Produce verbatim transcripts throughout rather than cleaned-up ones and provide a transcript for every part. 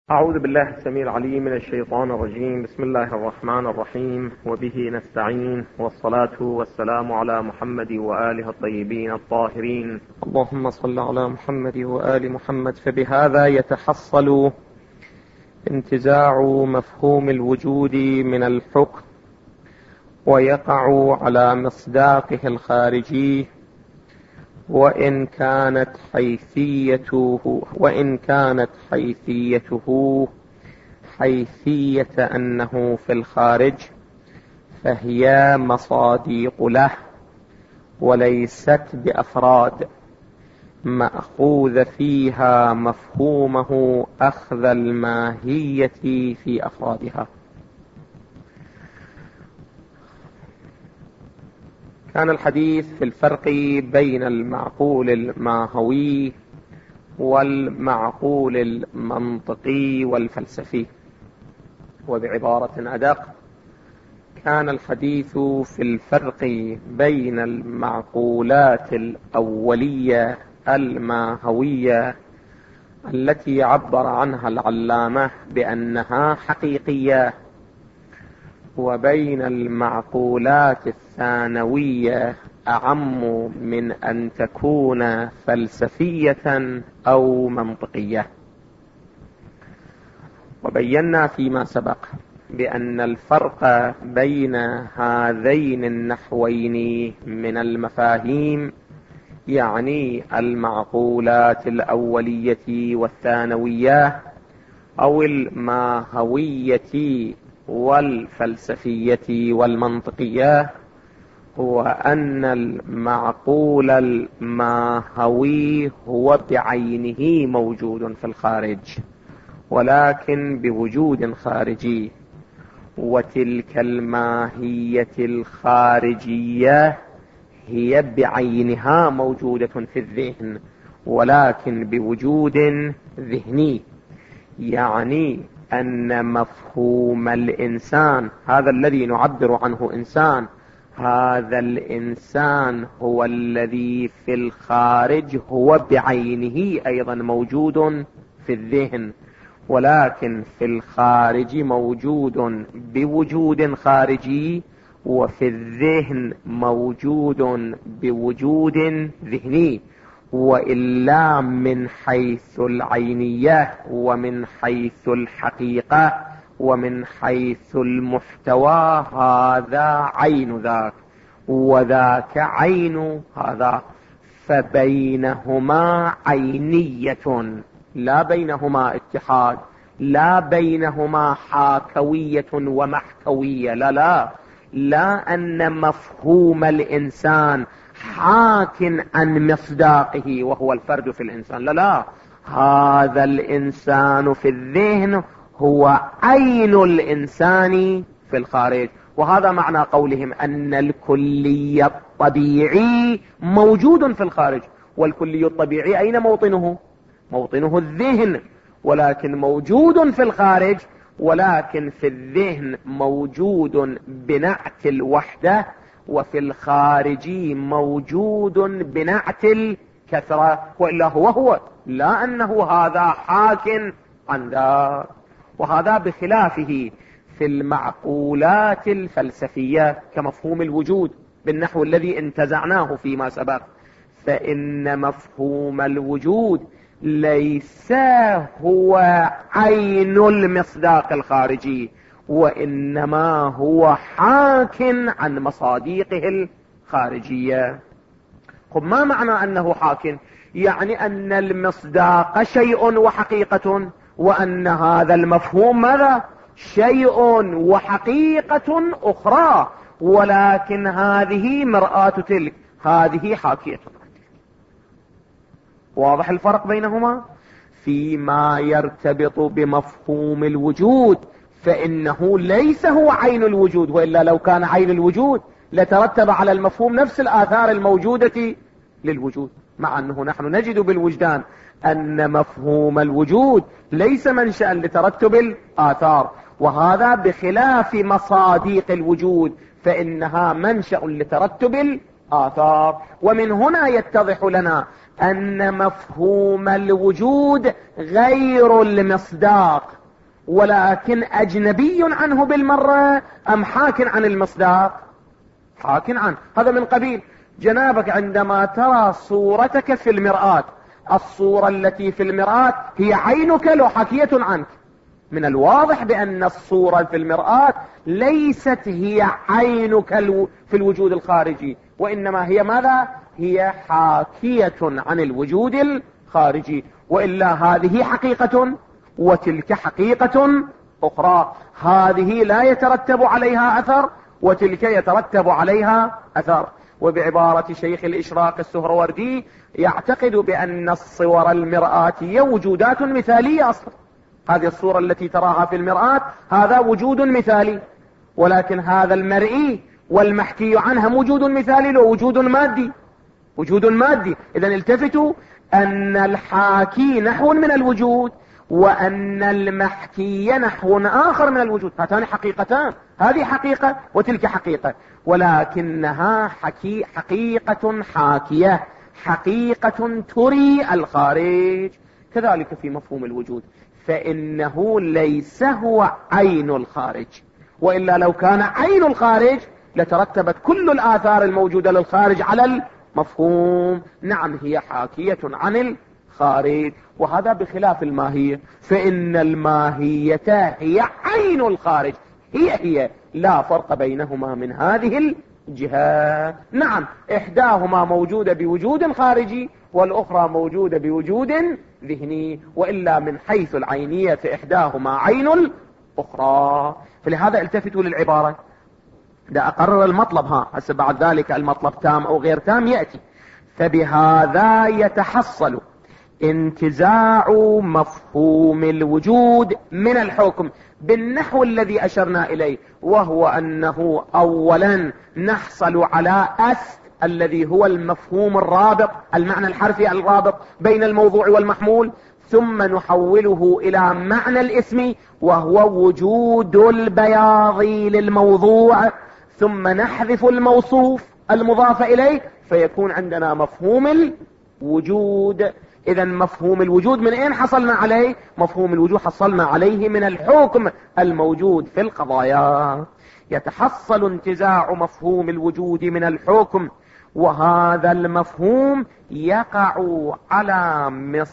أعوذ بالله السميع العليم من الشيطان الرجيم. بسم الله الرحمن الرحيم، وبه نستعين، والصلاة والسلام على محمد وآله الطيبين الطاهرين. اللهم صل على محمد وآل محمد. فبهذا يتحصل انتزاع مفهوم الوجود من الحكم، ويقع على مصداقه الخارجي، وإن كانت حيثيته وإن كانت حيثيته حيثية أنه في الخارج، فهي مصاديق له وليست بأفراد، مأخوذ فيها مفهومه أخذ الماهية في أفرادها. كان الحديث في الفرق بين المعقول الماهوي والمعقول المنطقي والفلسفي، وبعبارة أدق كان الحديث في الفرق بين المعقولات الأولية الماهوية التي عبر عنها العلامة بأنها حقيقية، وبين المعقولات الثانوية أعم من أن تكون فلسفية أو منطقية. وبينا فيما سبق بأن الفرق بين هذين النحوين من المفاهيم يعني المعقولات الأولية والثانوية أو الماهوية والفلسفية والمنطقية، هو أن المعقول الماهوي هو بعينه موجود في الخارج، ولكن بوجود خارجي، وتلك الماهية الخارجية هي بعينها موجودة في الذهن، ولكن بوجود ذهني. يعني أن مفهوم الإنسان، هذا الذي نعبر عنه إنسان، هذا الإنسان هو الذي في الخارج هو بعينه أيضا موجود في الذهن، ولكن في الخارج موجود بوجود خارجي، وفي الذهن موجود بوجود ذهني. وإلا من حيث العينية ومن حيث الحقيقة ومن حيث المحتوى هذا عين ذاك وذاك عين هذا، فبينهما عينية، لا بينهما اتحاد، لا بينهما حاكوية ومحكوية، لا لا لا أن مفهوم الإنسان حاك عن مصداقه وهو الفرد في الإنسان، لا لا هذا الإنسان في الذهن هو عين الإنسان في الخارج. وهذا معنى قولهم أن الكلي الطبيعي موجود في الخارج. والكلي الطبيعي أين موطنه؟ موطنه الذهن، ولكن موجود في الخارج، ولكن في الذهن موجود بنعت الوحدة، وفي الخارج موجود بنعت الكثرة، وإلا هو هو، لا أنه هذا حاك عن ذا. وهذا بخلافه في المعقولات الفلسفية كمفهوم الوجود بالنحو الذي انتزعناه فيما سبق، فإن مفهوم الوجود ليس هو عين المصداق الخارجي، وإنما هو حاك عن مصاديقه الخارجية. طب ما معنى أنه حاك؟ يعني أن المصداق شيء وحقيقة، وأن هذا المفهوم ماذا؟ شيء وحقيقة أخرى، ولكن هذه مرآة تلك، هذه حاكية. واضح الفرق بينهما؟ فيما يرتبط بمفهوم الوجود فإنه ليس هو عين الوجود، وإلا لو كان عين الوجود لترتب على المفهوم نفس الآثار الموجودة للوجود، مع أنه نحن نجد بالوجدان أن مفهوم الوجود ليس منشأ لترتب الآثار، وهذا بخلاف مصاديق الوجود فإنها منشأ لترتب الآثار. ومن هنا يتضح لنا أن مفهوم الوجود غير المصداق، ولكن أجنبي عنه بالمرة أم حاك عن المصداق؟ حاك عنه. هذا من قبيل جنابك عندما ترى صورتك في المرآة، الصورة التي في المرآة هي عينك لو حكية عنك، من الواضح بأن الصورة في المرآة ليست هي عينك في الوجود الخارجي، وإنما هي ماذا؟ هي حاكية عن الوجود الخارجي، وإلا هذه حقيقة وتلك حقيقة أخرى، هذه لا يترتب عليها أثر وتلك يترتب عليها أثر. وبعبارة شيخ الإشراق السهروردي يعتقد بأن الصور المرآتية وجودات مثالية أصلا. هذه الصورة التي تراها في المرآة هذا وجود مثالي، ولكن هذا المرئي والمحكي عنها وجود مثالي له وجود مادي، وجود مادي. إذن التفتوا أن الحاكي نحو من الوجود وأن المحكي نحو آخر من الوجود، هاتان حقيقتان، هذه حقيقة وتلك حقيقة، ولكنها حكي حقيقة حاكية، حقيقة تري الخارج. كذلك في مفهوم الوجود، فإنه ليس هو عين الخارج، وإلا لو كان عين الخارج لترتبت كل الآثار الموجودة للخارج على المفهوم. نعم هي حاكية عن الخارج، وهذا بخلاف الماهية، فإن الماهية هي عين الخارج، هي هي لا فرق بينهما من هذه الجهة. نعم إحداهما موجودة بوجود خارجي والأخرى موجودة بوجود ذهني، وإلا من حيث العينية فإحداهما عين الأخرى. فلهذا التفتوا للعبارة. دا أقرر المطلب، ها هسه بعد ذلك المطلب تام أو غير تام يأتي. فبهذا يتحصل انتزاع مفهوم الوجود من الحكم بالنحو الذي أشرنا إليه، وهو أنه أولا نحصل على أست الذي هو المفهوم الرابط، المعنى الحرفي الرابط بين الموضوع والمحمول، ثم نحوله إلى معنى الاسم وهو وجود البياض للموضوع، ثم نحذف الموصوف المضاف إليه فيكون عندنا مفهوم الوجود. إذا مفهوم الوجود من أين حصلنا عليه؟ مفهوم الوجود حصلنا عليه من الحكم الموجود في القضايا. يتحصل انتزاع مفهوم الوجود من الحكم، وهذا المفهوم يقع على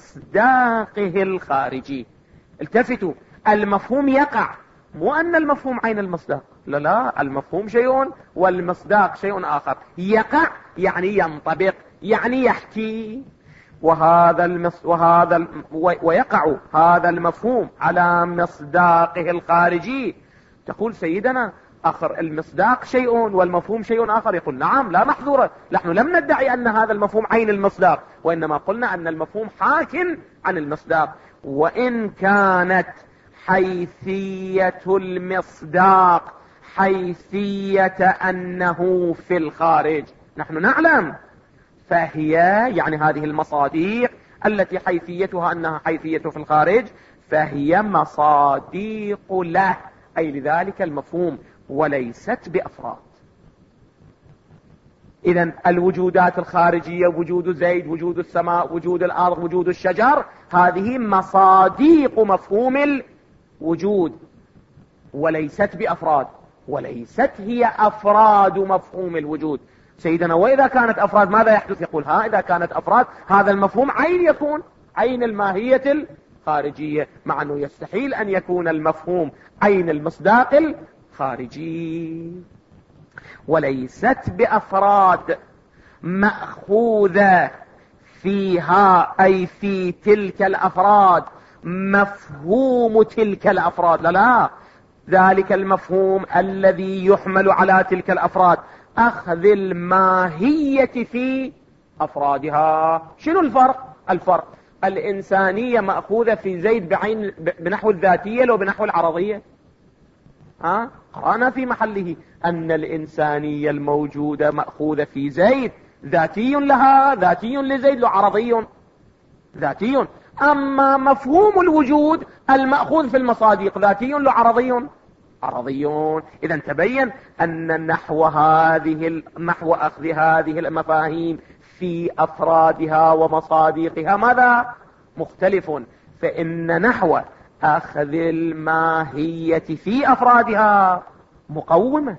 مصداقه الخارجي. التفتوا، المفهوم يقع، مو أن المفهوم عين المصداق، لا لا، المفهوم شيء والمصداق شيء آخر. يقع يعني ينطبق، يعني يحكي. وهذا المص... وهذا ال... ويقع هذا المفهوم على مصداقه الخارجي. تقول سيدنا آخر المصداق شيء والمفهوم شيء آخر. يقول نعم لا محظورة، نحن لم ندعي أن هذا المفهوم عين المصداق، وإنما قلنا أن المفهوم حاك عن المصداق. وإن كانت حيثية المصداق حيثية أنه في الخارج، نحن نعلم، فهي يعني هذه المصاديق التي حيثيتها أنها حيثية في الخارج فهي مصاديق له، أي لذلك المفهوم، وليست بأفراد. إذن الوجودات الخارجية، وجود زيد، وجود السماء، وجود الأرض، وجود الشجر، هذه مصاديق مفهوم الوجود وليست بأفراد، وليست هي أفراد مفهوم الوجود. سيدنا وإذا كانت أفراد ماذا يحدث؟ يقول ها إذا كانت أفراد هذا المفهوم عين، يكون عين الماهية الخارجية، مع أنه يستحيل أن يكون المفهوم عين المصداق الخارجي. وليست بأفراد مأخوذة فيها، أي في تلك الأفراد مفهوم تلك الأفراد، لا لا، ذلك المفهوم الذي يحمل على تلك الأفراد أخذ الماهية في أفرادها. شنو الفرق؟ الفرق الإنسانية مأخوذة في زيد بعين بنحو الذاتية لو بنحو العرضية. ها قرأنا في محله أن الإنسانية الموجودة مأخوذة في زيد ذاتي لها، ذاتي لزيد، لو عرضي ذاتي. أما مفهوم الوجود المأخوذ في المصادق ذاتي لو عرضي عرضيون. إذا تبين أن نحو هذه نحو أخذ هذه المفاهيم في أفرادها ومصادقها ماذا؟ مختلف. فإن نحو أخذ الماهية في أفرادها مقومة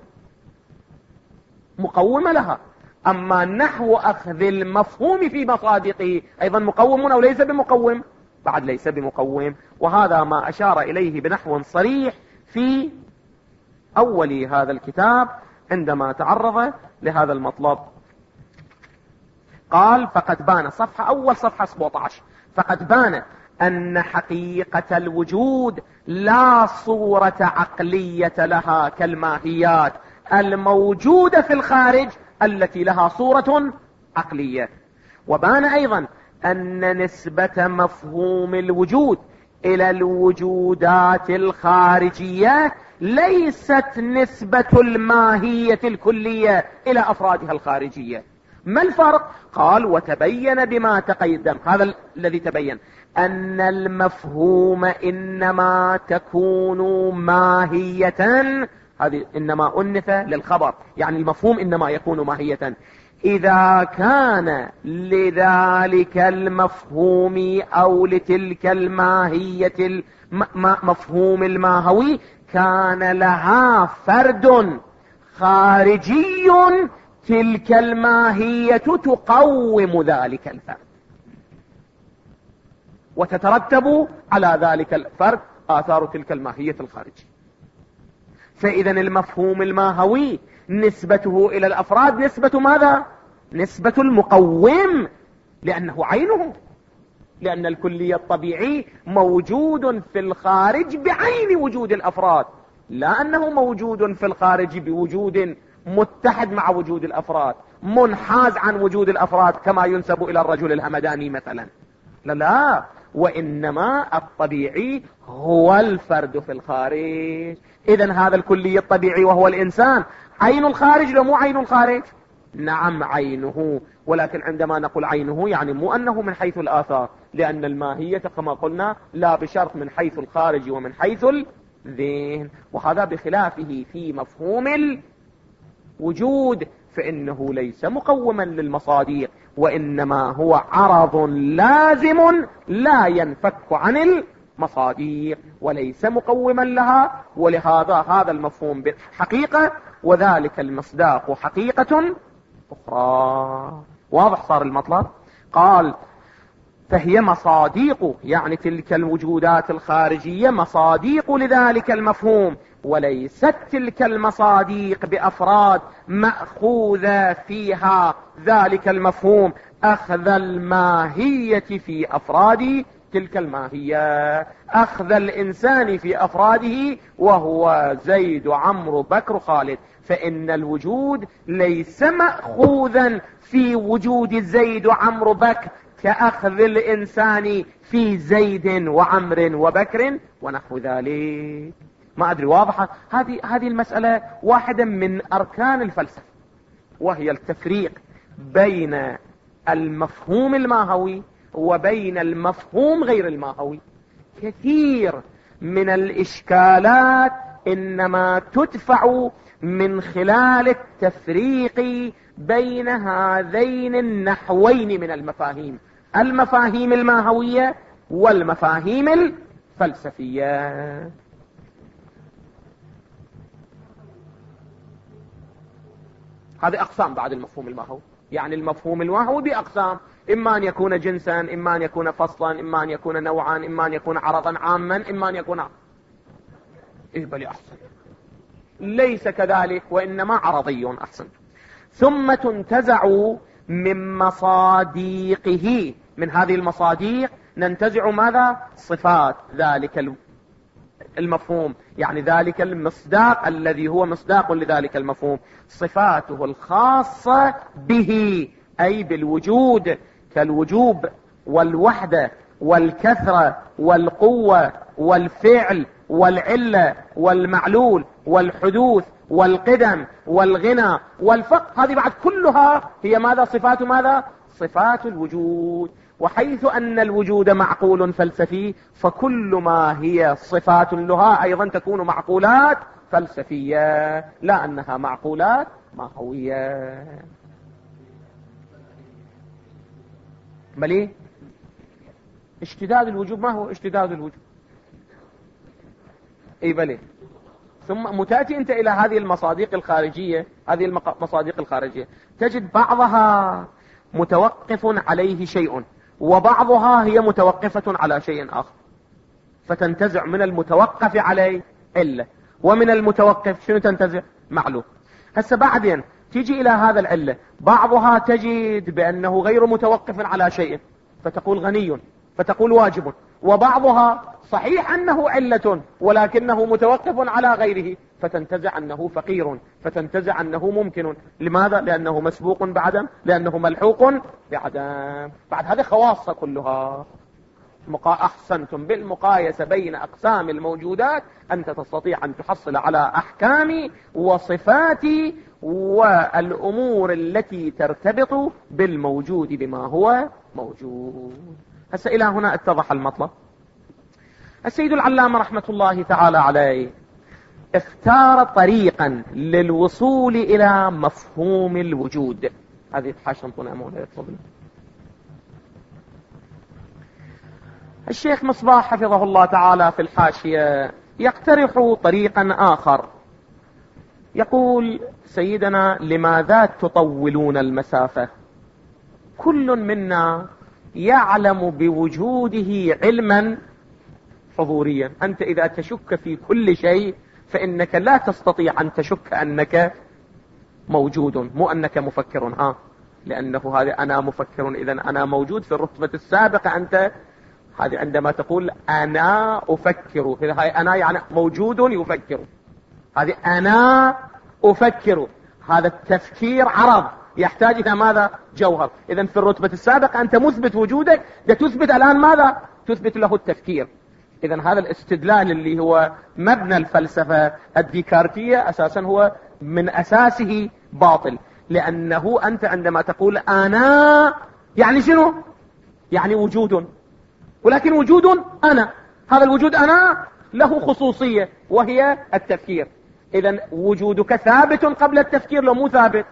مقومة لها، أما نحو أخذ المفهوم في مصادقه أيضا مقوم أو ليس بمقوم؟ بعد ليس بمقوم. وهذا ما أشار إليه بنحو صريح في أول هذا الكتاب عندما تعرض لهذا المطلب. قال فقد بان، صفحة أول صفحة سبعة عشر، فقد بان أن حقيقة الوجود لا صورة عقلية لها كالماهيات الموجودة في الخارج التي لها صورة عقلية. وبان أيضا أن نسبة مفهوم الوجود إلى الوجودات الخارجية ليست نسبة الماهية الكلية إلى أفرادها الخارجية. ما الفرق؟ قال وتبين بما تقدم، هذا الذي تبين أن المفهوم إنما تكون ماهية، هذه إنما أنث للخبر، يعني المفهوم إنما يكون ماهية إذا كان لذلك المفهوم أو لتلك الماهية المفهوم الماهوي كان لها فرد خارجي تلك الماهية تقوم ذلك الفرد، وتترتب على ذلك الفرد آثار تلك الماهية الخارجية. فإذا المفهوم الماهوي نسبته إلى الأفراد نسبة ماذا؟ نسبة المقوم، لأنه عينه، لأن الكلية الطبيعي موجود في الخارج بعين وجود الأفراد، لا أنه موجود في الخارج بوجود متحد مع وجود الأفراد، منحاز عن وجود الأفراد كما ينسب إلى الرجل الهمداني مثلا، لا لا، وإنما الطبيعي هو الفرد في الخارج. إذن هذا الكلي الطبيعي وهو الإنسان عين الخارج لو مو عين الخارج؟ نعم عينه، ولكن عندما نقول عينه يعني مو أنه من حيث الآثار، لأن الماهية كما قلنا لا بشرط من حيث الخارج ومن حيث الذهن، وهذا بخلافه في مفهوم الوجود فإنه ليس مقوما للمصادق، وإنما هو عرض لازم لا ينفك عن المصادق وليس مقوما لها. ولهذا هذا المفهوم بالحقيقة وذلك المصداق حقيقة أخرى. واضح صار المطلب؟ قال فهي مصادق، يعني تلك الوجودات الخارجية مصادق لذلك المفهوم، وليست تلك المصادق بأفراد مأخوذة فيها ذلك المفهوم أخذ الماهية في أفراد تلك الماهية، أخذ الإنسان في أفراده وهو زيد عمرو بكر خالد، فإن الوجود ليس مأخوذا في وجود زيد وعمرو بكر كأخذ الإنسان في زيد وعمر وبكر ونحو ذلك. ما أدري واضحة هذه هذه المسألة واحدة من أركان الفلسفة، وهي التفريق بين المفهوم الماهوي وبين المفهوم غير الماهوي. كثير من الإشكالات إنما تدفع من خلال التفريق بين هذين النحوين من المفاهيم، المفاهيم الماهوية والمفاهيم الفلسفية. هذه أقسام بعد المفهوم الماهوي، يعني المفهوم الماهوي بأقسام، إما أن يكون جنسا، إما أن يكون فصلا، إما أن يكون نوعا، إما أن يكون عرضا عاما، إما أن يكون إيه بلي أحسن ليس كذلك وإنما عرضي أحسن. ثم تنتزع من مصادقه، من هذه المصادق ننتزع ماذا؟ صفات ذلك المفهوم، يعني ذلك المصداق الذي هو مصداق لذلك المفهوم، صفاته الخاصة به أي بالوجود، كالوجوب والوحدة والكثرة والقوة والفعل والعلة والمعلول والحدوث والقدم والغنى والفقر، هذه بعد كلها هي ماذا؟ صفات ماذا؟ صفات الوجود. وحيث أن الوجود معقول فلسفي فكل ما هي صفات لها أيضا تكون معقولات فلسفية، لا أنها معقولات ماهوية. لا أنها معقولات فلسفية، لا أنها معقولات فلسفية، لا أنها معقولات فلسفية، لا أنها معقولات ماهوية. لا أنها معقولات فلسفية، لا أنها معقولات ماهوية. لا أنها معقولات فلسفية، لا أنها معقولات ماهوية. لا أنها معقولات فلسفية، لا أنها معقولات ماهوية. بل إيه؟ اشتداد الوجوب. ما هو اشتداد الوجوب؟ اي بلي. ثم متأتي انت الى هذه المصادق الخارجية، هذه المصادق الخارجية تجد بعضها متوقف عليه شيء، وبعضها هي متوقفة على شيء اخر، فتنتزع من المتوقف عليه علة، ومن المتوقف شنو تنتزع؟ معلوم. هسه بعدين تيجي الى هذا العلة، بعضها تجد بانه غير متوقف على شيء فتقول غني، فتقول واجب، وبعضها صحيح انه علة ولكنه متوقف على غيره فتنتزع انه فقير، فتنتزع انه ممكن. لماذا؟ لانه مسبوق بعدم، لانه ملحوق بعدم. بعد هذه خواص كلها. مقا... احسنتم. بالمقايسة بين اقسام الموجودات انت تستطيع ان تحصل على احكام وصفات والامور التي ترتبط بالموجود بما هو موجود. هسه الى هنا اتضح المطلب. السيد العلامة رحمة الله تعالى عليه اختار طريقا للوصول الى مفهوم الوجود. هذه حاشا انطونا مولاي تفضل. الشيخ مصباح حفظه الله تعالى في الحاشية يقترح طريقا آخر. يقول سيدنا: لماذا تطولون المسافة؟ كل منا يعلم بوجوده علما حضوريا. أنت إذا تشك في كل شيء فإنك لا تستطيع أن تشك أنك موجود، مو أنك مفكر. ها لأنه هذا أنا مفكر، إذن أنا موجود في الرتبة السابقة. أنت هذه عندما تقول أنا أفكر، هاي أنا يعني موجود يفكر. هذه أنا أفكر، هذا التفكير عرض يحتاج إلى ماذا؟ جوهر. إذن في الرتبة السابقة أنت مثبت وجودك، ده تثبت الآن ماذا؟ تثبت له التفكير. إذن هذا الاستدلال اللي هو مبنى الفلسفة الديكارتية أساسا هو من أساسه باطل، لأنه أنت عندما تقول أنا يعني شنو؟ يعني وجود، ولكن وجود أنا، هذا الوجود أنا له خصوصية وهي التفكير. إذن وجودك ثابت قبل التفكير لو مو ثابت؟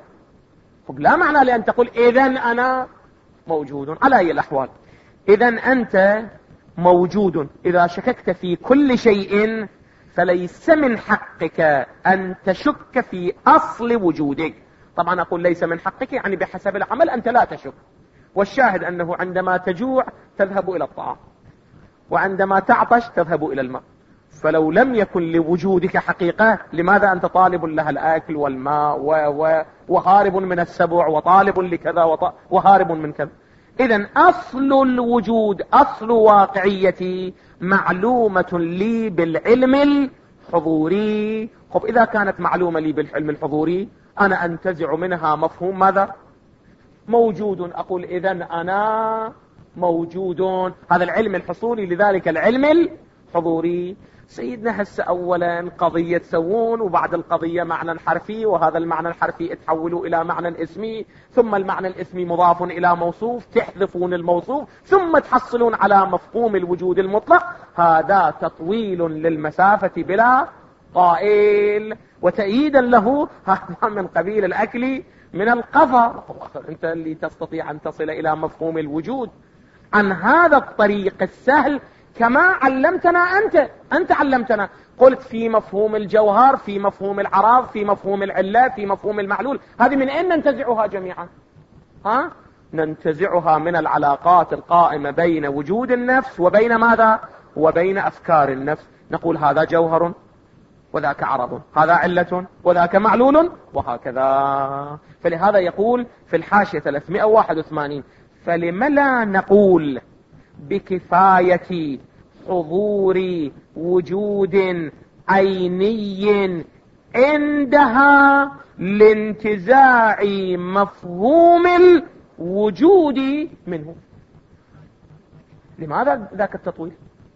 لا معنى لأن تقول إذن أنا موجود. على أي الأحوال إذن أنت موجود. إذا شككت في كل شيء فليس من حقك أن تشك في أصل وجودك. طبعا أقول ليس من حقك يعني بحسب العمل أنت لا تشك. والشاهد أنه عندما تجوع تذهب إلى الطعام، وعندما تعطش تذهب إلى الماء. فلو لم يكن لوجودك حقيقة لماذا أنت طالب لها الأكل والماء و... و... وهارب من السبع وطالب لكذا وط... وهارب من كذا؟ إذن أصل الوجود، أصل واقعيتي معلومة لي بالعلم الحضوري. خب إذا كانت معلومة لي بالعلم الحضوري أنا أنتزع منها مفهوم ماذا؟ موجود. أقول إذن أنا موجود. هذا العلم الحصولي لذلك العلم الحضوري. سيدنا هسه أولا قضية تسوون، وبعد القضية معنى حرفي، وهذا المعنى الحرفي اتحولوا إلى معنى اسمي، ثم المعنى الاسمي مضاف إلى موصوف، تحذفون الموصوف، ثم تحصلون على مفهوم الوجود المطلق. هذا تطويل للمسافة بلا قائل. وتأييدا له هذا من قبيل الأكل من القفا. أنت اللي تستطيع أن تصل إلى مفهوم الوجود عن هذا الطريق السهل كما علمتنا أنت. أنت علمتنا، قلت في مفهوم الجوهر، في مفهوم العراض، في مفهوم العلة، في مفهوم المعلول. هذه من أين ننتزعها جميعا؟ ها؟ ننتزعها من العلاقات القائمة بين وجود النفس وبين ماذا؟ وبين أفكار النفس. نقول هذا جوهر وذاك عرض، هذا علة وذاك معلول، وهكذا. فلهذا يقول في الحاشية ثلاثمائة وواحد وثمانين: فلم لا نقول بكفاية حضور وجود عيني عندها لانتزاع مفهوم الوجود منه؟ لماذا ذاك التطويل؟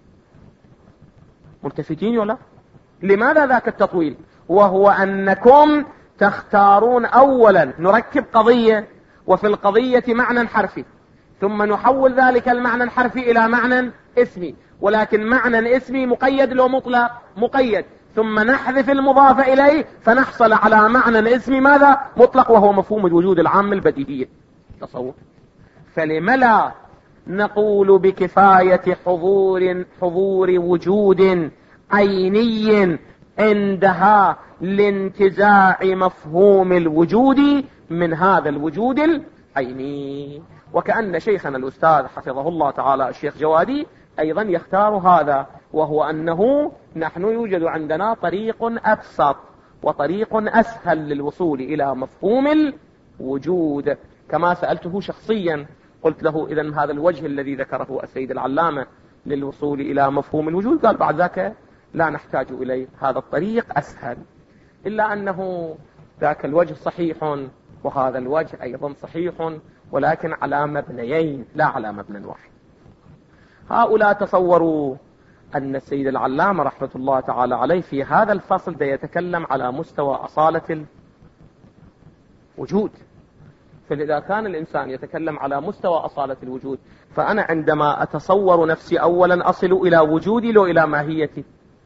ملتفتين ولا؟ لماذا ذاك التطويل؟ وهو أنكم تختارون أولا نركب قضية، وفي القضية معنى حرفي، ثم نحول ذلك المعنى الحرفي إلى معنى اسمي، ولكن معنى اسمي مقيد لو مطلق مقيد، ثم نحذف المضاف إليه فنحصل على معنى اسمي ماذا؟ مطلق، وهو مفهوم الوجود العام البديهي. تصور. فلم لا نقول بكفاية حضور حضور وجود عيني عندها لانتزاع مفهوم الوجود من هذا الوجود العيني. وكأن شيخنا الأستاذ حفظه الله تعالى الشيخ جوادي أيضا يختار هذا، وهو أنه نحن يوجد عندنا طريق أبسط وطريق أسهل للوصول إلى مفهوم الوجود. كما سألته شخصيا قلت له إذن هذا الوجه الذي ذكره السيد العلامة للوصول إلى مفهوم الوجود، قال بعد ذاك لا نحتاج إليه، هذا الطريق أسهل. إلا أنه ذاك الوجه صحيح وهذا الوجه أيضا صحيح، ولكن على مبنيين لا على مبنى واحد. هؤلاء تصوروا أن السيد العلامة رحمة الله تعالى عليه في هذا الفصل ده يتكلم على مستوى أصالة الوجود. فإذا كان الإنسان يتكلم على مستوى أصالة الوجود، فأنا عندما أتصور نفسي أولا أصل إلى وجودي لو إلى ماهيتي.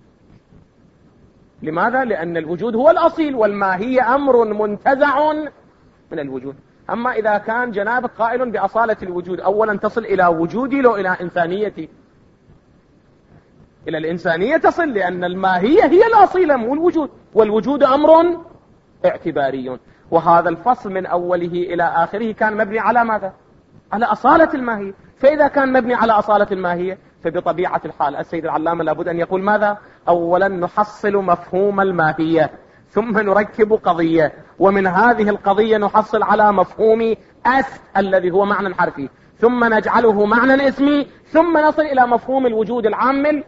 لماذا؟ لأن الوجود هو الأصيل والماهية أمر منتزع من الوجود. أما إذا كان جنابك قائل بأصالة الوجود، أولا تصل إلى وجودي لو إلى إنسانيتي. إلى الإنسانية تصل، لأن الماهية هي الأصيلة مو الوجود، والوجود أمر اعتباري. وهذا الفصل من أوله إلى آخره كان مبني على ماذا؟ على أصالة الماهية. فإذا كان مبني على أصالة الماهية، فبطبيعة الحال السيد العلامة لابد أن يقول ماذا؟ أولا نحصل مفهوم الماهية، ثم نركب قضية، ومن هذه القضية نحصل على مفهوم أس الذي هو معنى حرفي، ثم نجعله معنى اسمي، ثم نصل إلى مفهوم الوجود العام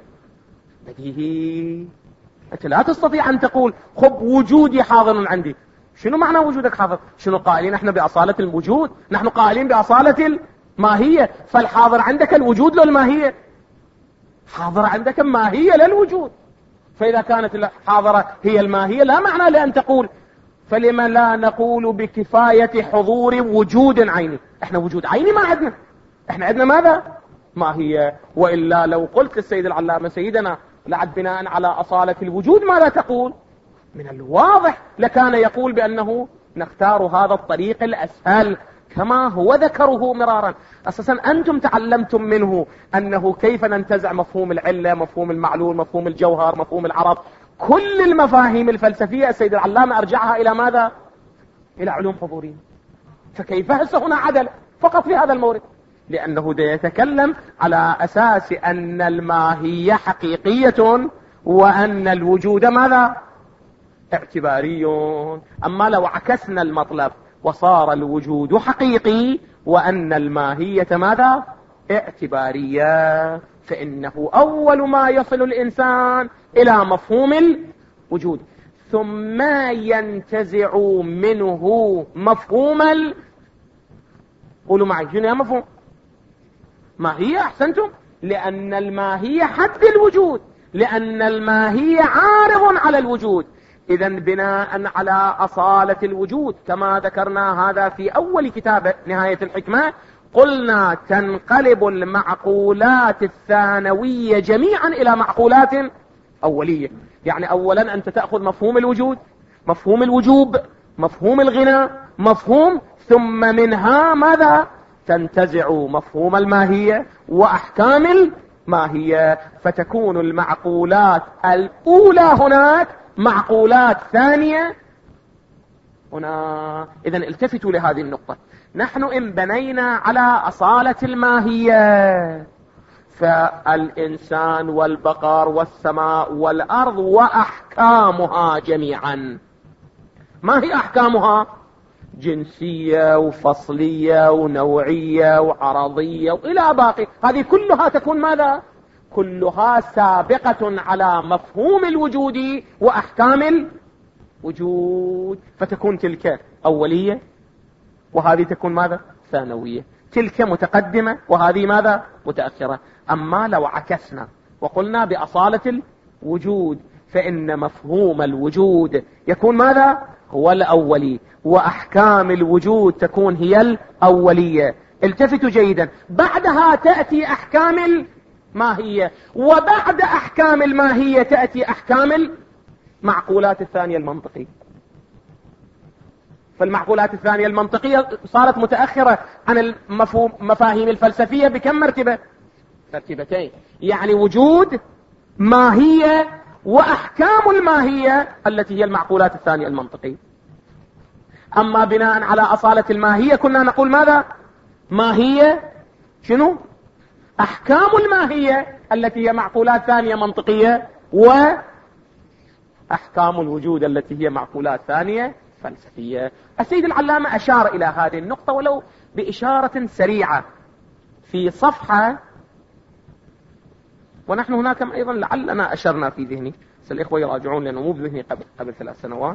بديهي. أنت لا تستطيع أن تقول خب وجودي حاضر عندي. شنو معنى وجودك حاضر؟ شنو قائلين نحن بأصالة الوجود؟ نحن قائلين بأصالة الماهية. فالحاضر عندك الوجود للماهية، حاضر عندك ماهية للوجود. فإذا كانت الحاضرة هي الماهية لا معنى لأن تقول فلما لا نقول بكفاية حضور وجود عيني. احنا وجود عيني ما عندنا، احنا عندنا ماذا؟ ماهية. وإلا لو قلت للسيد العلامة سيدنا لعد بناء على أصالة الوجود ماذا تقول؟ من الواضح لكان يقول بأنه نختار هذا الطريق الأسهل كما هو ذكره مرارا. أساسا أنتم تعلمتم منه أنه كيف ننتزع مفهوم العلة، مفهوم المعلول، مفهوم الجوهر، مفهوم العرض. كل المفاهيم الفلسفية السيد العلامة أرجعها إلى ماذا؟ إلى علوم حضورية. فكيف هسه هنا عدل فقط في هذا المورد؟ لأنه ده يتكلم على أساس أن الماهية حقيقية وأن الوجود ماذا؟ اعتباري. أما لو عكسنا المطلب وصار الوجود حقيقي وأن الماهية ماذا؟ اعتبارية، فإنه أول ما يصل الإنسان إلى مفهوم الوجود، ثم ينتزع منه مفهوم ال... قولوا معي شنو يا مفهوم؟ ماهية. أحسنتم، لأن الماهية حد الوجود، لأن الماهية عارض على الوجود. إذن بناء على أصالة الوجود كما ذكرنا هذا في أول كتاب نهاية الحكمة، قلنا تنقلب المعقولات الثانوية جميعا إلى معقولات أولية. يعني أولا أنت تأخذ مفهوم الوجود، مفهوم الوجوب، مفهوم الغنى، مفهوم، ثم منها ماذا؟ تنتزع مفهوم الماهية وأحكام الماهية، فتكون المعقولات الأولى هناك معقولات ثانية هنا. إذن التفتوا لهذه النقطة. نحن إن بنينا على أصالة الماهية، فالإنسان والبقر والسماء والأرض وأحكامها جميعا، ما هي أحكامها؟ جنسية وفصلية ونوعية وعرضية وإلى باقي. هذه كلها تكون ماذا؟ كلها سابقة على مفهوم الوجود وأحكام الوجود، فتكون تلك أولية وهذه تكون ماذا؟ ثانوية. تلك متقدمة وهذه ماذا؟ متأخرة. أما لو عكسنا وقلنا بأصالة الوجود، فإن مفهوم الوجود يكون ماذا؟ هو الأولي، وأحكام الوجود تكون هي الأولية. التفتوا جيدا، بعدها تأتي أحكام الماهية، وبعد أحكام الماهية تأتي أحكام المعقولات الثانية المنطقية. فالمعقولات الثانية المنطقية صارت متأخرة عن المفهوم مفاهيم الفلسفية بكم مرتبة؟ مرتبتين. يعني وجود، ماهية، وأحكام الماهية التي هي المعقولات الثانية المنطقية. أما بناء على أصالة الماهية كنا نقول ماذا؟ ماهية شنو؟ أحكام الماهية التي هي معقولات ثانية منطقية، وأحكام الوجود التي هي معقولات ثانية فلسفية. السيد العلامة أشار إلى هذه النقطة ولو بإشارة سريعة في صفحة، ونحن هناك أيضا لعلنا أشرنا في ذهني، بس الإخوة يراجعون لأنه مو بذهني قبل, قبل ثلاث سنوات.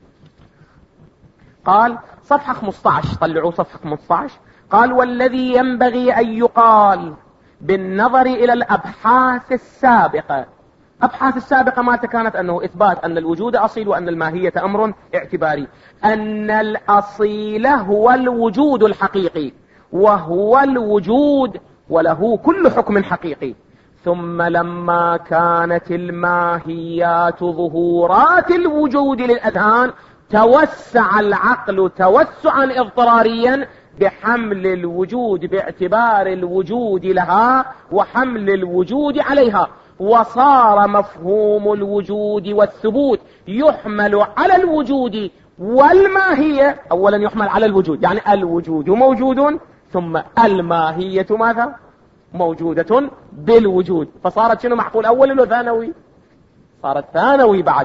قال صفحة خمسة عشر، طلعوا صفحة خمسة عشر. قال والذي ينبغي أن يقال بالنظر إلى الأبحاث السابقة. أبحاث السابقة ما كانت أنه إثبات أن الوجود أصيل وأن الماهية أمر اعتباري، أن الأصيل هو الوجود الحقيقي، وهو الوجود وله كل حكم حقيقي. ثم لما كانت الماهيات ظهورات الوجود للأذهان توسع العقل توسعا اضطراريا بحمل الوجود باعتبار الوجود لها وحمل الوجود عليها، وصار مفهوم الوجود والثبوت يحمل على الوجود والماهية. أولا يحمل على الوجود، يعني الوجود موجود، ثم الماهية ماذا؟ موجودة بالوجود. فصارت شنو؟ معقول أول ولا ثانوي؟ صارت ثانوي بعد.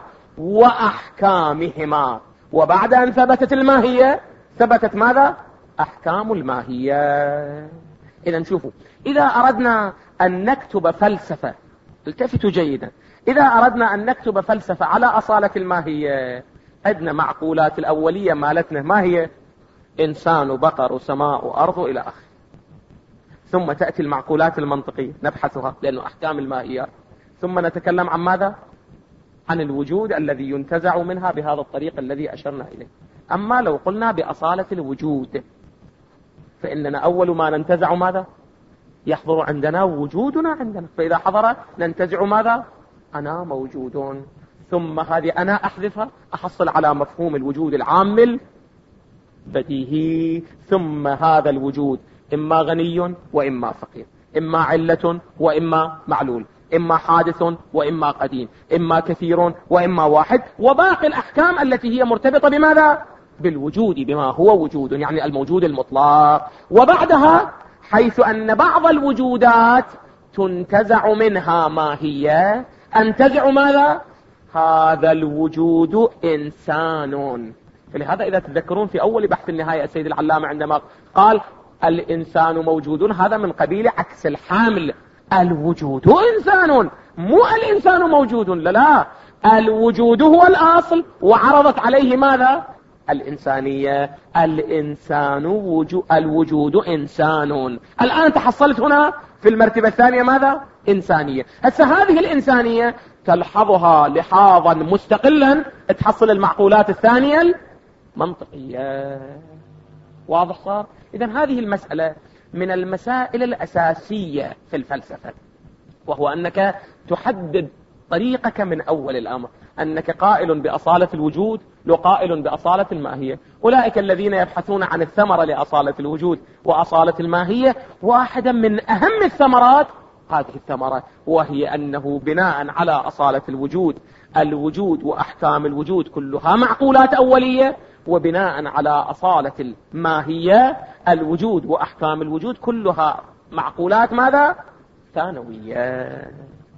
وأحكامهما، وبعد أن ثبتت الماهية ثبتت ماذا؟ أحكام الماهية. إذا شوفوا، إذا أردنا أن نكتب فلسفة، التفتوا جيدا، إذا أردنا أن نكتب فلسفة على أصالة الماهية، عندنا معقولات الأولية مالتنا ما هي؟ إنسان وبقر وسماء وأرض إلى آخره. ثم تأتي المعقولات المنطقية نبحثها لأنه أحكام الماهيات، ثم نتكلم عن ماذا؟ عن الوجود الذي ينتزع منها بهذا الطريق الذي أشرنا إليه. أما لو قلنا بأصالة الوجود فإننا أول ما ننتزع ماذا؟ يحضر عندنا وجودنا عندنا، فإذا حضر ننتزع ماذا؟ أنا موجود. ثم هذه أنا أحذفها أحصل على مفهوم الوجود العام البديهي. ثم هذا الوجود إما غني وإما فقير، إما علة وإما معلول، إما حادث وإما قديم، إما كثير وإما واحد، وباقي الأحكام التي هي مرتبطة بماذا؟ بالوجود، بما هو وجود، يعني الموجود المطلق. وبعدها حيث أن بعض الوجودات تنتزع منها ماهية، أنتزع ماذا؟ هذا الوجود إنسان. فلهذا إذا تذكرون في أول بحث النهاية السيد العلامة عندما قال الإنسان موجود، هذا من قبيل عكس الحامل، الوجود إنسان، مو الإنسان موجود، لا لا، الوجود هو الأصل وعرضت عليه ماذا؟ الإنسانية. الإنسان وجود، الوجود إنسان. الآن تحصلت هنا في المرتبة الثانية ماذا؟ إنسانية. هسه هذه الإنسانية تلحظها لحاظا مستقلا تحصل المعقولات الثانية المنطقية. واضح صار؟ إذن هذه المسألة من المسائل الأساسية في الفلسفة، وهو أنك تحدد طريقك من أول الأمر، أنك قائل بأصالة الوجود وقائل بأصالة الماهية. أولئك الذين يبحثون عن الثمرة لأصالة الوجود وأصالة الماهية، واحدا من أهم الثمرات هذه الثمرة، وهي أنه بناء على أصالة الوجود، الوجود وأحكام الوجود كلها معقولات أولية، وبناء على أصالة الماهية الوجود وأحكام الوجود كلها معقولات ماذا؟ ثانوية.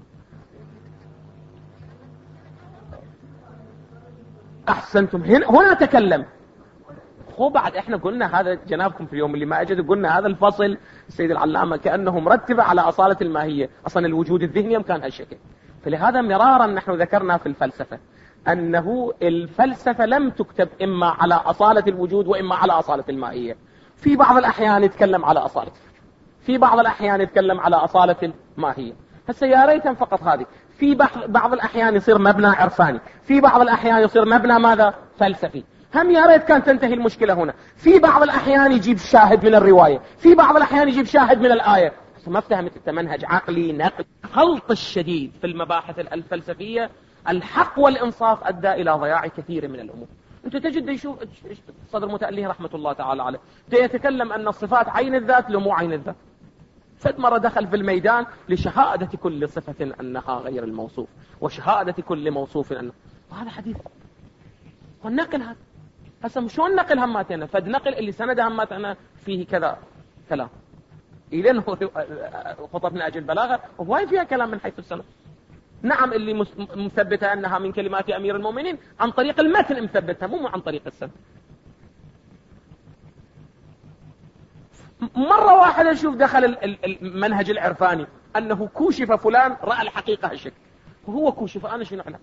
أحسنتم، هنا تكلم. هو بعد احنا قلنا هذا جنابكم في اليوم اللي ما اجد، قلنا هذا الفصل السيد العلامة كأنه مرتبة على أصالة الماهية، أصلا الوجود الذهني كان هالشكل. فلهذا مرارا نحن ذكرنا في الفلسفة أنه الفلسفة لم تكتب إما على أصالة الوجود وإما على أصالة الماهية. في بعض الأحيان يتكلم على أصالة، في بعض الأحيان يتكلم على أصالة الماهية. هسه يا ريت فقط هذه. في بعض الأحيان يصير مبنى عرفاني، في بعض الأحيان يصير مبنى ماذا؟ فلسفي. هم يا ريت كانت تنتهي المشكلة هنا. في بعض الأحيان يجيب شاهد من الرواية، في بعض الأحيان يجيب شاهد من الآية. ما افتهمت التمنهج عقلي نقل. خلط الشديد في المباحث الفلسفية، الحق والإنصاف أدى إلى ضياع كثير من الأمور. أنت تجد يشوف صدر متأليه رحمة الله تعالى عليه يتكلم أن الصفات عين الذات لو مو عين الذات. فد مرة دخل في الميدان لشهادة كل صفة أنها غير الموصوف وشهادة كل موصوف أنه، وهذا حديث والنقل هذا. هسه شلون نقل هماتنا؟ فد نقل اللي سند هماتنا فيه كذا كلام إلى خطب من أجل البلاغة وهواي فيها كلام من حيث السند. نعم اللي مثبتة أنها من كلمات أمير المؤمنين عن طريق المتن مثبتها مو عن طريق السند. مرة واحدة نشوف دخل المنهج العرفاني أنه كوشف فلان رأى الحقيقة هالشكل وهو كوشف، أنا شنو أعلم؟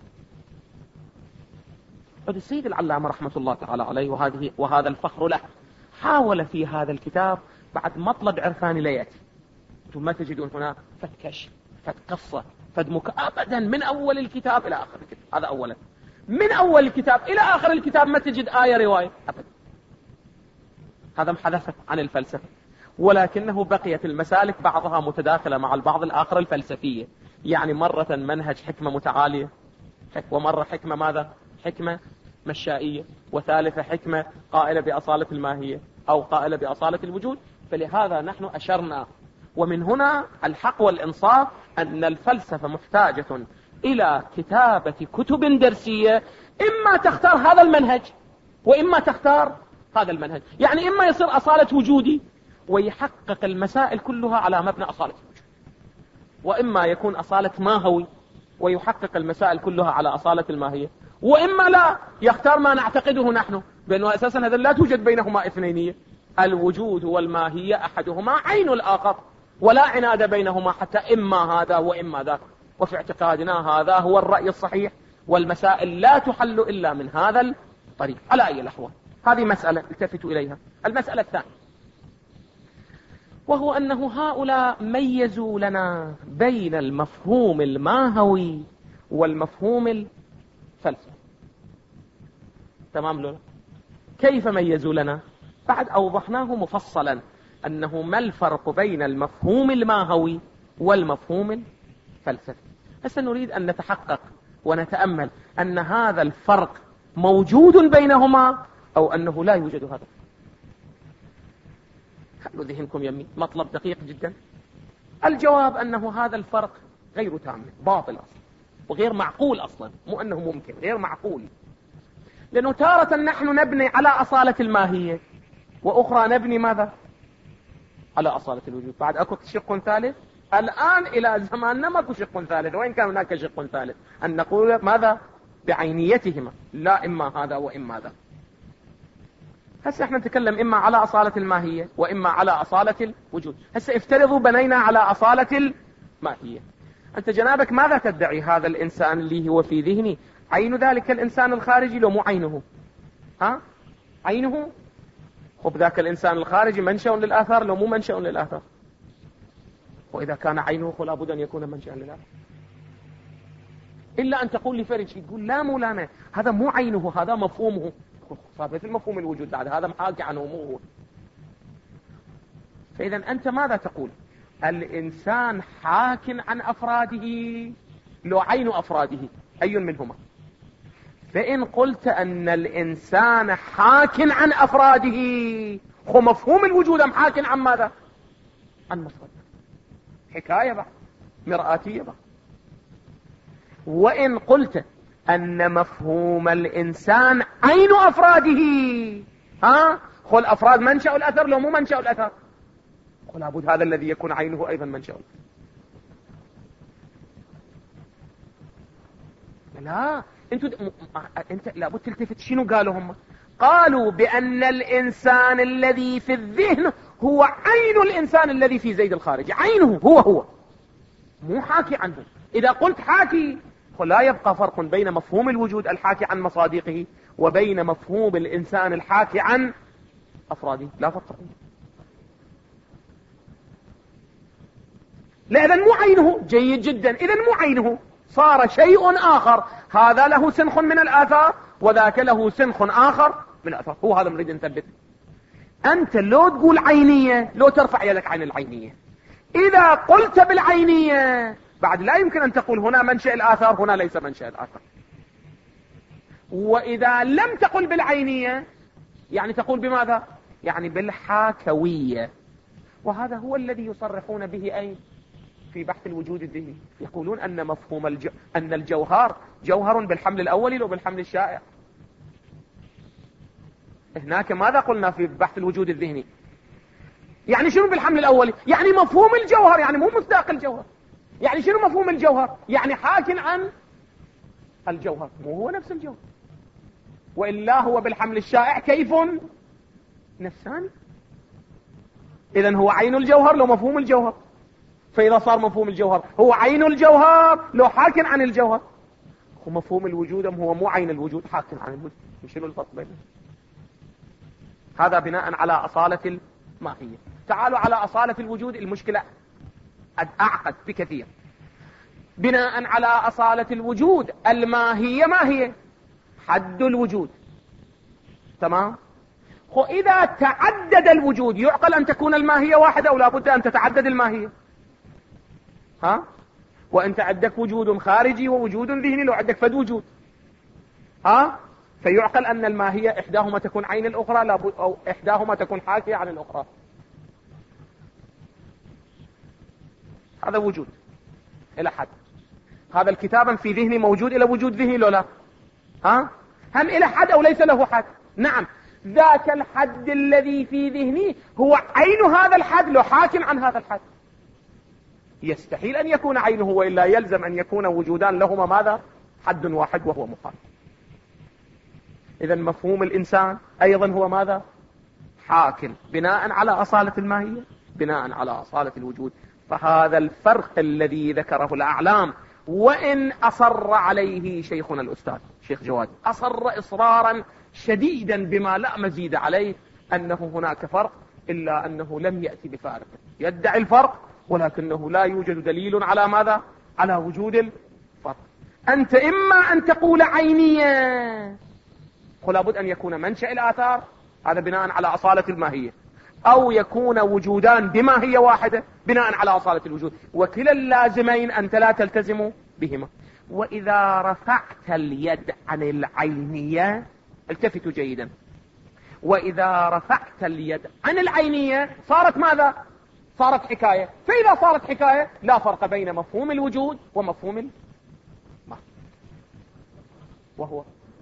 السيد العلامة رحمة الله تعالى عليه وهذه وهذا الفخر له حاول في هذا الكتاب بعد مطلب عرفاني لا يأتي. ثم تجدون هنا فد كشف فد قصة فد مك أبدا من أول الكتاب إلى آخر الكتاب. هذا أولا. من أول الكتاب إلى آخر الكتاب ما تجد آية رواية أبدا. هذا محذف عن الفلسفة، ولكنه بقيت المسالك بعضها متداخلة مع البعض الآخر الفلسفية. يعني مرة منهج حكمة متعالية ومرة حكمة ماذا؟ حكمة مشائية، وثالثة حكمة قائلة بأصالة الماهية أو قائلة بأصالة الوجود. فلهذا نحن أشرنا، ومن هنا الحق والإنصاف أن الفلسفة محتاجة إلى كتابة كتب درسية، إما تختار هذا المنهج وإما تختار هذا المنهج. يعني إما يصير أصالة وجودي ويحقق المسائل كلها على مبنى أصالة الوجود، وإما يكون أصالة ماهوي ويحقق المسائل كلها على أصالة الماهية، وإما لا يختار ما نعتقده نحن بأنه أساسا هذا لا توجد بينهما اثنينية. الوجود والماهية أحدهما عين الآخر ولا عناد بينهما، حتى إما هذا وإما ذاك. وفي اعتقادنا هذا هو الرأي الصحيح، والمسائل لا تحل إلا من هذا الطريق على أي الأحوال. هذه مسألة التفتوا إليها. المسألة الثانية وهو أنه هؤلاء ميزوا لنا بين المفهوم الماهوي والمفهوم الفلسفي. تمام لنا؟ كيف ميزوا لنا؟ بعد أوضحناه مفصلا أنه ما الفرق بين المفهوم الماهوي والمفهوم الفلسفي. هسه نريد أن نتحقق ونتأمل أن هذا الفرق موجود بينهما أو أنه لا يوجد هذا. خلوا ذهنكم يمي، مطلب دقيق جدا. الجواب أنه هذا الفرق غير تام، باطل أصلا وغير معقول أصلا، مو أنه ممكن، غير معقول. لأنه تارة نحن نبني على أصالة الماهية وأخرى نبني ماذا؟ على أصالة الوجود. بعد أكو شق ثالث. الآن إلى زماننا ماكو شق ثالث، وإن كان هناك شق ثالث أن نقول ماذا؟ بعينيتهما، لا إما هذا وإما ذا. هسه احنا نتكلم إما على أصالة الماهية وإما على أصالة الوجود. هسه افترضوا بنينا على أصالة الماهية. أنت جنابك ماذا تدعي؟ هذا الإنسان اللي هو في ذهني عين ذلك الإنسان الخارجي لو مو عينه؟ ها؟ عينه؟ خب ذاك الإنسان الخارجي منشأ للآثار لو مو منشأ للآثار؟ وإذا كان عينه فلا بد أن يكون منشأ للآثار. إلا أن تقول لفرج يقول لا مولانا هذا مو عينه، هذا مفهومه. صار مثل مفهوم الوجود بعد، هذا محاكي عنه مو هو. فإذا أنت ماذا تقول؟ الإنسان حاك عن أفراده لو عين أفراده أي منهما؟ فإن قلت أن الإنسان حاك عن أفراده هو مفهوم الوجود أم حاك عن ماذا؟ عن مفرد. حكاية بقى مرآتية بقى. وإن قلت أن مفهوم الإنسان عين أفراده، ها خو الأفراد منشأ الأثر لو مو منشأ الأثر؟ خو لابد هذا الذي يكون عينه أيضا منشأ الأثر. لا انتوا د... انت لابد تلتفت. شنو قالوا هم؟ قالوا بأن الإنسان الذي في الذهن هو عين الإنسان الذي في زيد الخارجي، عينه هو هو مو حاكي عنه. إذا قلت حاكي لا يبقى فرق بين مفهوم الوجود الحاكي عن مصادقه وبين مفهوم الإنسان الحاكي عن أفراده، لا فرق. لا إذن مو عينه. جيد جدا. إذن مو عينه، صار شيء آخر. هذا له سنخ من الآثار وذاك له سنخ آخر من الآثار. هو هذا نريد نثبت. أنت لو تقول عينية لو ترفع يدك عن العينية. إذا قلت بالعينية بعد لا يمكن أن تقول هنا منشأ الآثار هنا ليس منشأ الآثار. وإذا لم تقل بالعينية يعني تقول بماذا؟ يعني بالحاكوية. وهذا هو الذي يصرحون به أين؟ في بحث الوجود الذهني. يقولون أن مفهوم الج... أن الجوهر جوهر بالحمل الأولي لو بالحمل الشائع. هناك ماذا قلنا في بحث الوجود الذهني؟ يعني شنو بالحمل الأولي؟ يعني مفهوم الجوهر، يعني مو مصداق الجوهر. يعني شنو مفهوم الجوهر؟ يعني حاكٍ عن الجوهر، مو هو نفس الجوهر. وإلا هو بالحمل الشائع كيف نفساني. إذن هو عين الجوهر لو مفهوم الجوهر. فإذا صار مفهوم الجوهر هو عين الجوهر لو حاكٍ عن الجوهر. هو مفهوم الوجود أم هو مو عين الوجود حاكٍ عن الوجود؟ شنو الفرق بينهم؟ هذا بناء على أصالة الماهية. تعالوا على أصالة الوجود، المشكلة أعقد بكثير. بناء على أصالة الوجود الماهية ما هي؟ حد الوجود. تمام؟ وإذا تعدد الوجود يعقل أن تكون الماهية واحدة أو لا بد أن تتعدد الماهية؟ ها؟ وأنت عندك وجود خارجي ووجود ذهني، لو عندك فد وجود ها؟ فيعقل أن الماهية إحداهما تكون عين الأخرى لا بد، أو إحداهما تكون حاكية عن الأخرى. هذا وجود إلى حد. هذا الكتابا في ذهني موجود إلى وجود ذهني لو لا؟ ها؟ هم إلى حد أو ليس له حد؟ نعم، ذاك الحد الذي في ذهني هو عين هذا الحد لو حاكم عن هذا الحد. يستحيل أن يكون عينه، وإلا يلزم أن يكون وجودان لهما ماذا؟ حد واحد وهو مخالف. إذن مفهوم الإنسان أيضا هو ماذا؟ حاكم بناء على أصالة الماهية، بناء على أصالة الوجود. فهذا الفرق الذي ذكره الأعلام، وإن أصر عليه شيخنا الأستاذ شيخ جواد، أصر إصرارا شديدا بما لا مزيد عليه، أنه هناك فرق، إلا أنه لم يأتي بفارق. يدعي الفرق ولكنه لا يوجد دليل على ماذا؟ على وجود الفرق. أنت إما أن تقول عينية، ولا بد أن يكون منشأ الآثار، هذا بناء على أصالة الماهية، أو يكون وجودان بماهية واحدة بناء على أصالة الوجود، وكلا اللازمين أنت لا تلتزم بهما. وإذا رفعت اليد عن العينية، التفتوا جيدا، وإذا رفعت اليد عن العينية صارت ماذا؟ صارت حكاية. فإذا صارت حكاية لا فرق بين مفهوم الوجود ومفهوم الماهية، وهو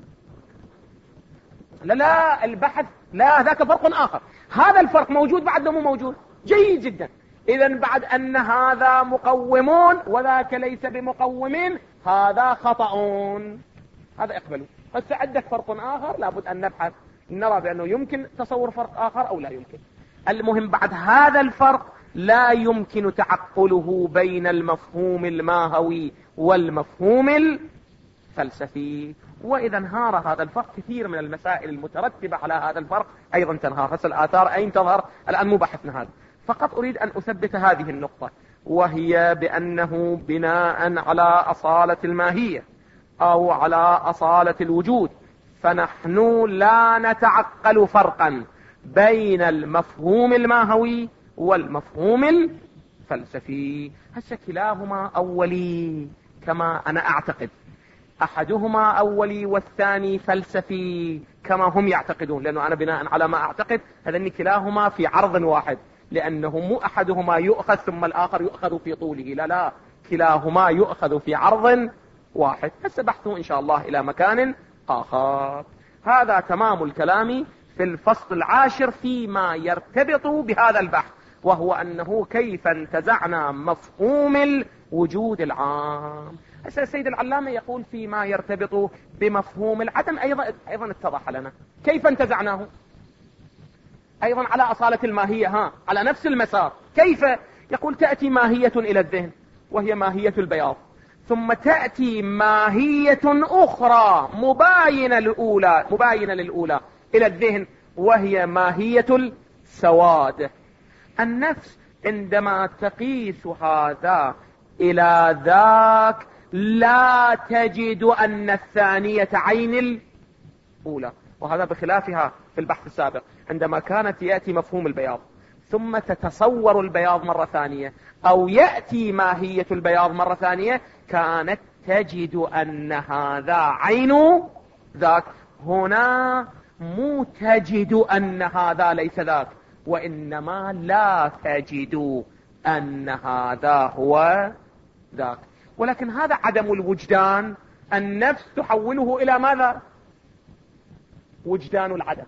لا لا البحث لا، ذاك فرق آخر. هذا الفرق موجود بعد مو موجود؟ جيد جدا. إذن بعد أن هذا مقومون وذاك ليس بمقوم، هذا خطأون، هذا اقبلوا. بس عندك فرق آخر لابد أن نبحث، نرى بأنه يمكن تصور فرق آخر أو لا يمكن. المهم بعد هذا الفرق لا يمكن تعقله بين المفهوم الماهوي والمفهوم الفلسفي. وإذا انهار هذا الفرق كثير من المسائل المترتبة على هذا الفرق أيضا تنهار. هسه الآثار أين تظهر؟ الآن مو بحثنا هذا، فقط أريد أن أثبت هذه النقطة، وهي بأنه بناء على أصالة الماهية أو على أصالة الوجود، فنحن لا نتعقل فرقا بين المفهوم الماهوي والمفهوم الفلسفي. هسه كلاهما أولي كما أنا أعتقد، أحدهما أولي والثاني فلسفي كما هم يعتقدون، لأنه أنا بناء على ما أعتقد هذين كلاهما في عرض واحد، لأنه مو أحدهما يؤخذ ثم الآخر يؤخذ في طوله، لا لا، كلاهما يؤخذ في عرض واحد. هسه بحثه إن شاء الله إلى مكان آخر. هذا تمام الكلام في الفصل العاشر فيما يرتبط بهذا البحث، وهو أنه كيف انتزعنا مفهوم الوجود العام. السيد العلامة يقول فيما يرتبط بمفهوم العدم أيضا أيضا اتضح لنا كيف انتزعناه، أيضا على أصالة الماهية، ها على نفس المسار. كيف؟ يقول تأتي ماهية إلى الذهن وهي ماهية البياض، ثم تأتي ماهية أخرى مباينة للأولى مباينة للأولى إلى الذهن، وهي ماهية السواد. النفس عندما تقيس هذا إلى ذاك لا تجد أن الثانية عين الأولى، وهذا بخلافها في البحث السابق عندما كانت يأتي مفهوم البياض ثم تتصور البياض مرة ثانية، أو يأتي ماهية البياض مرة ثانية، كانت تجد أن هذا عين ذاك. هنا مو تجد أن هذا ليس ذاك، وإنما لا تجد أن هذا هو ذاك. ولكن هذا عدم الوجدان، النفس تحوله إلى ماذا؟ وجدان العدم.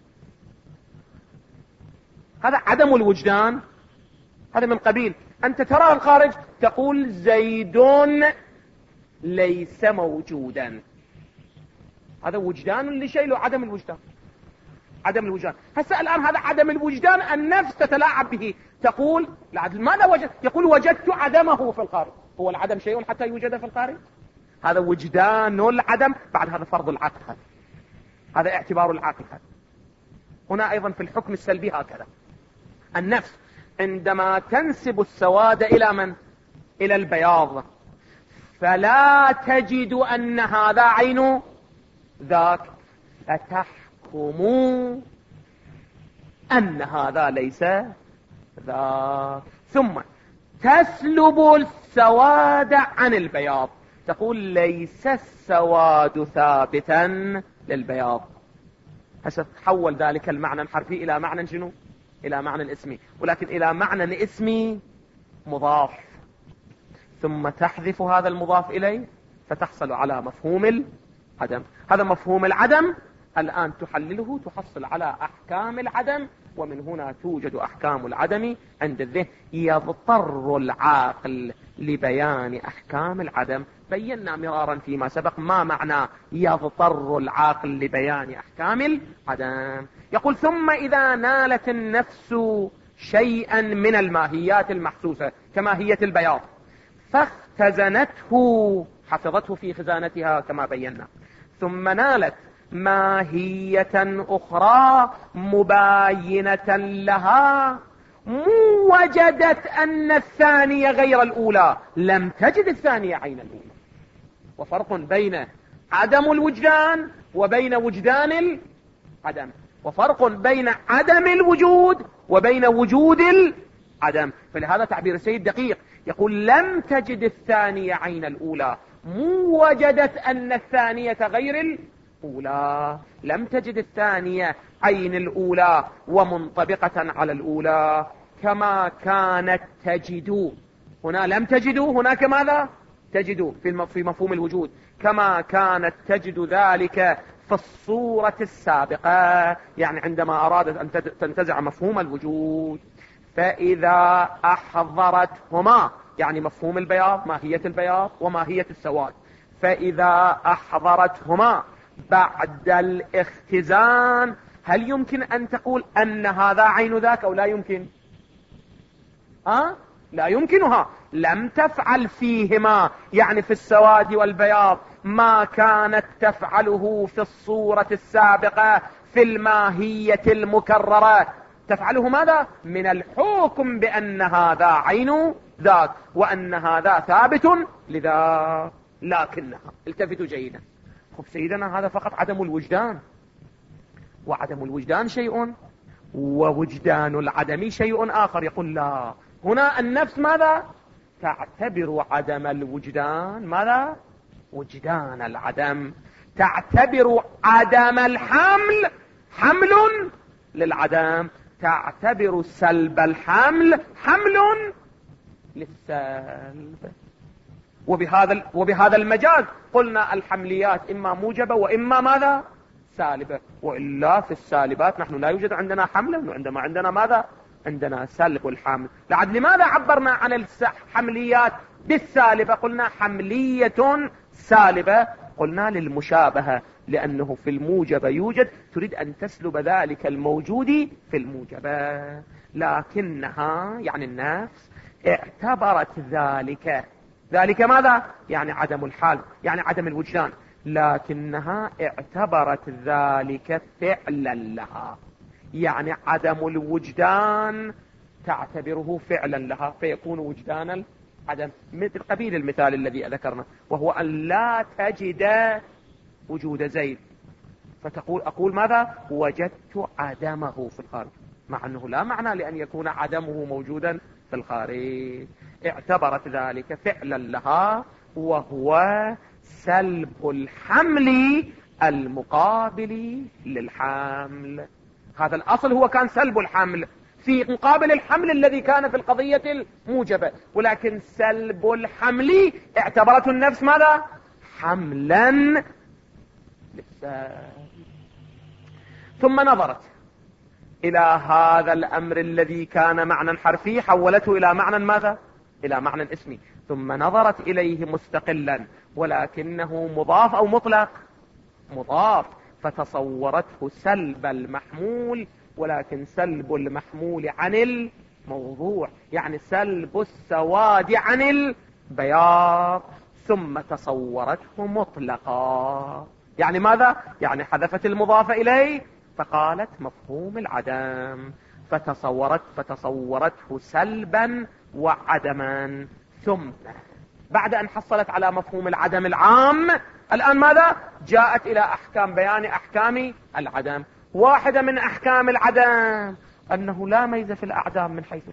هذا عدم الوجدان، هذا من قبيل أنت ترى الخارج تقول زيد ليس موجودا، هذا وجدان لشيء له عدم الوجدان. عدم الوجدان هسه الآن هذا عدم الوجدان، النفس تتلاعب به، تقول ماذا وجد؟ يقول وجدت عدمه في الخارج. هو العدم شيء حتى يوجد في الخارج؟ هذا وجدان العدم. بعد هذا فرض العقل، هذا هذا اعتبار العقل. هذا هنا أيضا في الحكم السلبي هكذا. النفس عندما تنسب السواد إلى من؟ إلى البياض، فلا تجد أن هذا عين ذاك، فتحكم أن هذا ليس ذاك. ثم تسلب السواد عن البياض، تقول ليس السواد ثابتا للبياض. هسه تحول ذلك المعنى الحرفي إلى معنى شنو؟ إلى معنى اسمي، ولكن إلى معنى اسمي مضاف، ثم تحذف هذا المضاف إليه فتحصل على مفهوم العدم. هذا مفهوم العدم الآن تحلله تحصل على أحكام العدم، ومن هنا توجد أحكام العدم عند الذهن. يضطر العاقل لبيان أحكام العدم. بينا مرارا فيما سبق ما معنى يضطر العاقل لبيان أحكام العدم. يقول ثم إذا نالت النفس شيئا من الماهيات المحسوسة كماهية البياض فاختزنته، حفظته في خزانتها كما بينا، ثم نالت ماهية أخرى مباينة لها، وجدت أن الثانية غير الأولى، لم تجد الثانية عين الأولى. وفرق بين عدم الوجدان وبين وجدان العدم، وفرق بين عدم الوجود وبين وجود العدم. فلهذا تعبير السيد دقيق، يقول لم تجد الثانية عين الأولى، مو وجدت أن الثانية غير الأولى. لم تجد الثانية عين الأولى ومنطبقة على الأولى كما كانت تجد. هنا لم تجدوا، هناك ماذا؟ تجدوا في مفهوم الوجود، كما كانت تجد ذلك في الصورة السابقة، يعني عندما أرادت أن تنتزع مفهوم الوجود. فإذا أحضرتهما، يعني مفهوم البياض، ماهية البياض وماهية السواد، فإذا أحضرتهما بعد الاختزان، هل يمكن أن تقول أن هذا عين ذاك أو لا يمكن؟ أه؟ لا يمكنها. لم تفعل فيهما، يعني في السواد والبياض، ما كانت تفعله في الصورة السابقة في الماهية المكررة. تفعله ماذا؟ من الحكم بأن هذا عين ذاك وأن هذا ثابت لذاك. لكنها، التفتوا جيدا، خب سيدنا هذا فقط عدم الوجدان، وعدم الوجدان شيء ووجدان العدم شيء آخر. يقول لا، هنا النفس ماذا؟ تعتبر عدم الوجدان ماذا؟ وجدان العدم. تعتبر عدم الحمل حمل للعدم، تعتبر سلب الحمل حمل للسلب. وبهذا وبهذا المجاز قلنا الحمليات إما موجبة وإما ماذا؟ سالبة. وإلا في السالبات نحن لا يوجد عندنا حمل، وعندما عندنا ماذا؟ عندنا سلب الحمل. لعد لماذا عبرنا عن الحمليات بالسالبة؟ قلنا حملية سالبة، قلنا للمشابهة، لأنه في الموجبة يوجد، تريد أن تسلب ذلك الموجود في الموجبة. لكنها يعني النفس اعتبرت ذلك ذلك ماذا؟ يعني عدم الحال، يعني عدم الوجدان، لكنها اعتبرت ذلك فعلا لها، يعني عدم الوجدان تعتبره فعلا لها، فيكون وجدان العدم. مثل قبيل المثال الذي ذكرنا، وهو أن لا تجد وجود زيد، فتقول أقول ماذا؟ وجدت عدمه في الخارج، مع أنه لا معنى لأن يكون عدمه موجودا في الخارج. اعتبرت ذلك فعلا لها، وهو سلب الحمل المقابل للحمل. هذا الأصل هو كان سلب الحمل في مقابل الحمل الذي كان في القضية الموجبة، ولكن سلب الحمل اعتبرته النفس ماذا؟ حملا للسلب. ثم نظرت إلى هذا الأمر الذي كان معنى حرفي، حولته إلى معنى ماذا؟ إلى معنى اسمي. ثم نظرت إليه مستقلا ولكنه مضاف أو مطلق؟ مضاف، فتصورته سلب المحمول، ولكن سلب المحمول عن الموضوع، يعني سلب السواد عن البياض. ثم تصورته مطلقا، يعني ماذا؟ يعني حذفت المضاف إليه فقالت مفهوم العدم، فتصورت فتصورته سلبا وعدما. ثم بعد أن حصلت على مفهوم العدم العام، الآن ماذا؟ جاءت إلى أحكام بيان أحكام العدم. واحدة من أحكام العدم أنه لا ميزة في الأعدام من حيث.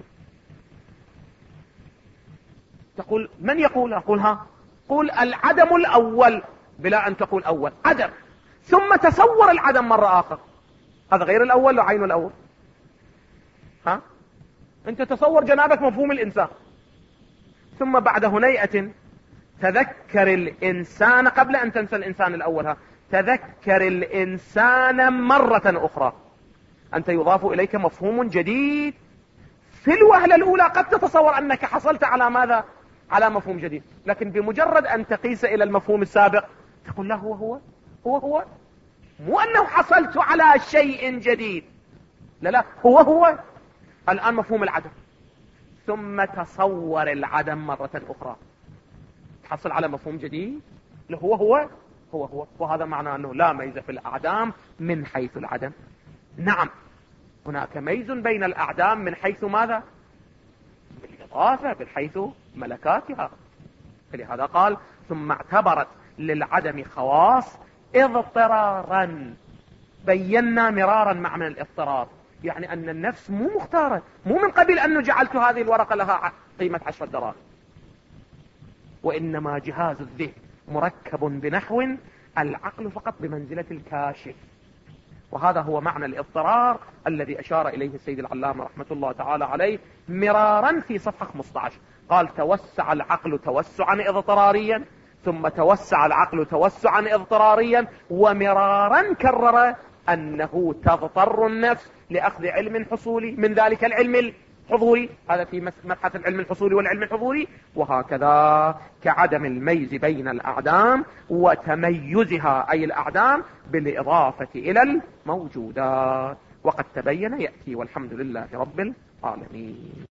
تقول من يقول؟ أقول ها، قول العدم الأول بلا أن تقول أول، عدم، ثم تصور العدم مرة آخر، هذا غير الأول وعين الأول. ها؟ أنت تصور جنابك مفهوم الإنسان، ثم بعد هنيئة تذكر الإنسان قبل أن تنسى الإنسان الأول. ها؟ تذكر الإنسان مرة أخرى، أنت يضاف إليك مفهوم جديد. في الوهلة الأولى قد تتصور أنك حصلت على ماذا؟ على مفهوم جديد، لكن بمجرد أن تقيس إلى المفهوم السابق تقول لا، هو هو هو هو مو أنه حصلت على شيء جديد، لا لا، هو هو الآن مفهوم العدم. ثم تصور العدم مرة أخرى، تحصل على مفهوم جديد، لا هو هو هو هو وهذا معناه أنه لا ميزة في الأعدام من حيث العدم. نعم، هناك ميز بين الأعدام من حيث ماذا؟ بالإضافة، من حيث ملكاتها. فلهذا قال ثم اعتبرت للعدم خواص اضطرارا. بينا مرارا معنى الاضطرار، يعني أن النفس مو مختارة، مو من قبل أنه جعلت هذه الورقة لها قيمة عشرة دراهم، وإنما جهاز الذهن مركب بنحو العقل فقط بمنزلة الكاشف. وهذا هو معنى الاضطرار الذي أشار إليه السيد العلامة رحمة الله تعالى عليه مرارا في صفحة خمسة عشر. قال توسع العقل توسعا اضطراريا، ثم توسع العقل توسعا اضطراريا، ومرارا كرر أنه تضطر النفس لأخذ علم حصولي من ذلك العلم الحضوري. هذا في مبحث العلم الحصولي والعلم الحضوري. وهكذا كعدم الميز بين الأعدام وتميزها أي الأعدام بالإضافة إلى الموجودات. وقد تبين يأتي، والحمد لله رب العالمين.